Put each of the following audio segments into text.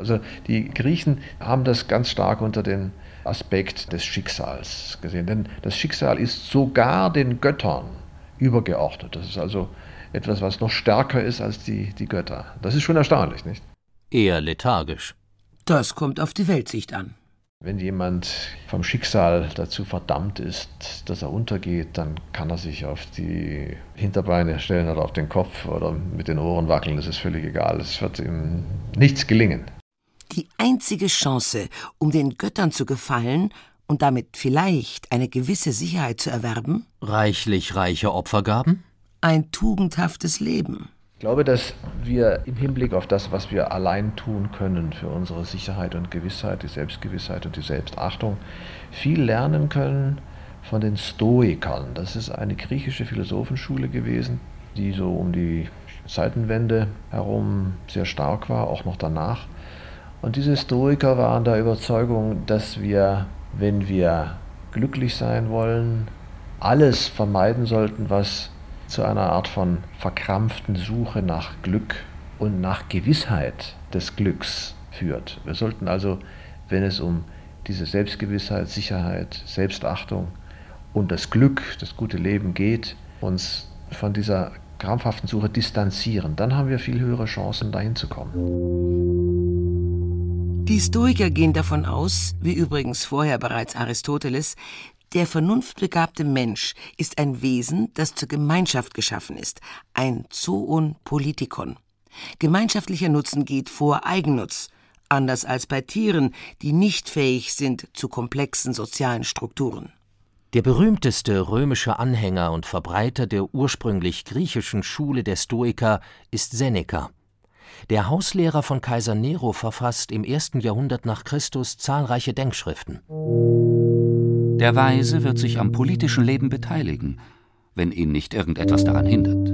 Also die Griechen haben das ganz stark unter den Aspekt des Schicksals gesehen. Denn das Schicksal ist sogar den Göttern übergeordnet. Das ist also etwas, was noch stärker ist als die Götter. Das ist schon erstaunlich, nicht? Eher lethargisch. Das kommt auf die Weltsicht an. Wenn jemand vom Schicksal dazu verdammt ist, dass er untergeht, dann kann er sich auf die Hinterbeine stellen oder auf den Kopf oder mit den Ohren wackeln. Das ist völlig egal. Es wird ihm nichts gelingen. Die einzige Chance, um den Göttern zu gefallen und damit vielleicht eine gewisse Sicherheit zu erwerben? Reichlich reiche Opfergaben? Ein tugendhaftes Leben. Ich glaube, dass wir im Hinblick auf das, was wir allein tun können für unsere Sicherheit und Gewissheit, die Selbstgewissheit und die Selbstachtung, viel lernen können von den Stoikern. Das ist eine griechische Philosophenschule gewesen, die so um die Zeitenwende herum sehr stark war, auch noch danach. Und diese Stoiker waren der Überzeugung, dass wir, wenn wir glücklich sein wollen, alles vermeiden sollten, was zu einer Art von verkrampften Suche nach Glück und nach Gewissheit des Glücks führt. Wir sollten also, wenn es um diese Selbstgewissheit, Sicherheit, Selbstachtung und das Glück, das gute Leben geht, uns von dieser krampfhaften Suche distanzieren. Dann haben wir viel höhere Chancen, dahin zu kommen. Die Stoiker gehen davon aus, wie übrigens vorher bereits Aristoteles, der vernunftbegabte Mensch ist ein Wesen, das zur Gemeinschaft geschaffen ist, ein Zoon Politikon. Gemeinschaftlicher Nutzen geht vor Eigennutz, anders als bei Tieren, die nicht fähig sind zu komplexen sozialen Strukturen. Der berühmteste römische Anhänger und Verbreiter der ursprünglich griechischen Schule der Stoiker ist Seneca. Der Hauslehrer von Kaiser Nero verfasst im 1. Jahrhundert nach Christus zahlreiche Denkschriften. Der Weise wird sich am politischen Leben beteiligen, wenn ihn nicht irgendetwas daran hindert.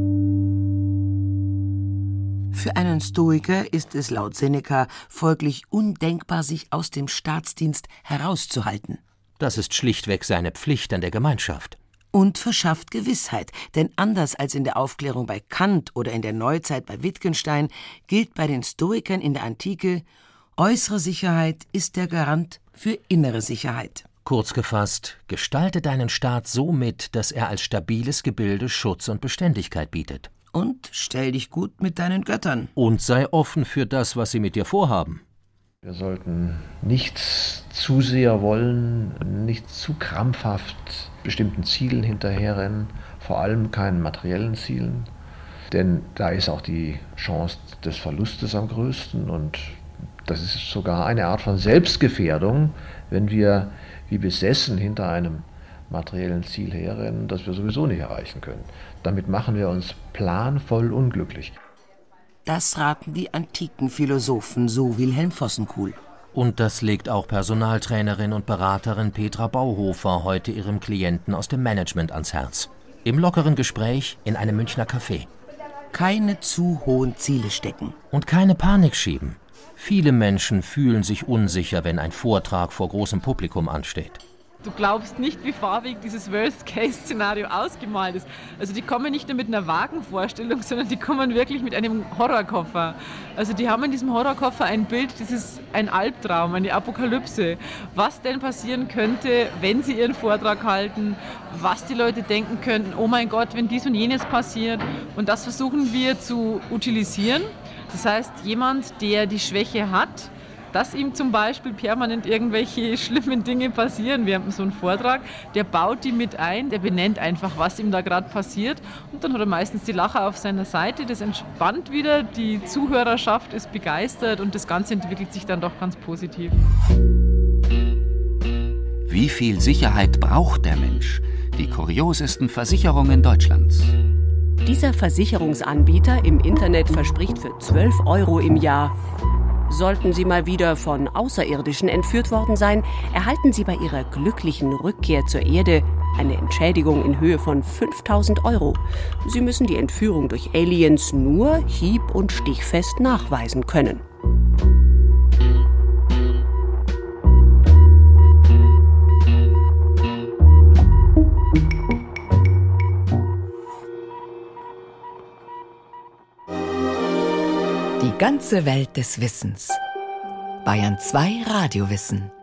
Für einen Stoiker ist es laut Seneca folglich undenkbar, sich aus dem Staatsdienst herauszuhalten. Das ist schlichtweg seine Pflicht an der Gemeinschaft. Und verschafft Gewissheit, denn anders als in der Aufklärung bei Kant oder in der Neuzeit bei Wittgenstein gilt bei den Stoikern in der Antike, äußere Sicherheit ist der Garant für innere Sicherheit. Kurz gefasst, gestalte deinen Staat so mit, dass er als stabiles Gebilde Schutz und Beständigkeit bietet. Und stell dich gut mit deinen Göttern. Und sei offen für das, was sie mit dir vorhaben. Wir sollten nichts zu sehr wollen, nicht zu krampfhaft bestimmten Zielen hinterherrennen, vor allem keinen materiellen Zielen, denn da ist auch die Chance des Verlustes am größten und das ist sogar eine Art von Selbstgefährdung, wenn wir wie besessen hinter einem materiellen Ziel herrennen, das wir sowieso nicht erreichen können. Damit machen wir uns planvoll unglücklich. Das raten die antiken Philosophen, so Wilhelm Vossenkuhl. Und das legt auch Personaltrainerin und Beraterin Petra Bauhofer heute ihrem Klienten aus dem Management ans Herz. Im lockeren Gespräch in einem Münchner Café. Keine zu hohen Ziele stecken. Und keine Panik schieben. Viele Menschen fühlen sich unsicher, wenn ein Vortrag vor großem Publikum ansteht. Du glaubst nicht, wie farbig dieses Worst-Case-Szenario ausgemalt ist. Also die kommen nicht nur mit einer vagen Vorstellung, sondern die kommen wirklich mit einem Horrorkoffer. Also die haben in diesem Horrorkoffer ein Bild, das ist ein Albtraum, eine Apokalypse. Was denn passieren könnte, wenn sie ihren Vortrag halten, was die Leute denken könnten, oh mein Gott, wenn dies und jenes passiert. Und das versuchen wir zu utilisieren. Das heißt, jemand, der die Schwäche hat, dass ihm zum Beispiel permanent irgendwelche schlimmen Dinge passieren. Wir haben so einen Vortrag, der baut die mit ein, der benennt einfach, was ihm da gerade passiert und dann hat er meistens die Lacher auf seiner Seite, das entspannt wieder, die Zuhörerschaft ist begeistert und das Ganze entwickelt sich dann doch ganz positiv. Wie viel Sicherheit braucht der Mensch? Die kuriosesten Versicherungen Deutschlands. Dieser Versicherungsanbieter im Internet verspricht für 12 € im Jahr. Sollten Sie mal wieder von Außerirdischen entführt worden sein, erhalten Sie bei Ihrer glücklichen Rückkehr zur Erde eine Entschädigung in Höhe von 5.000 €. Sie müssen die Entführung durch Aliens nur hieb- und stichfest nachweisen können. Die ganze Welt des Wissens. Bayern 2 Radiowissen.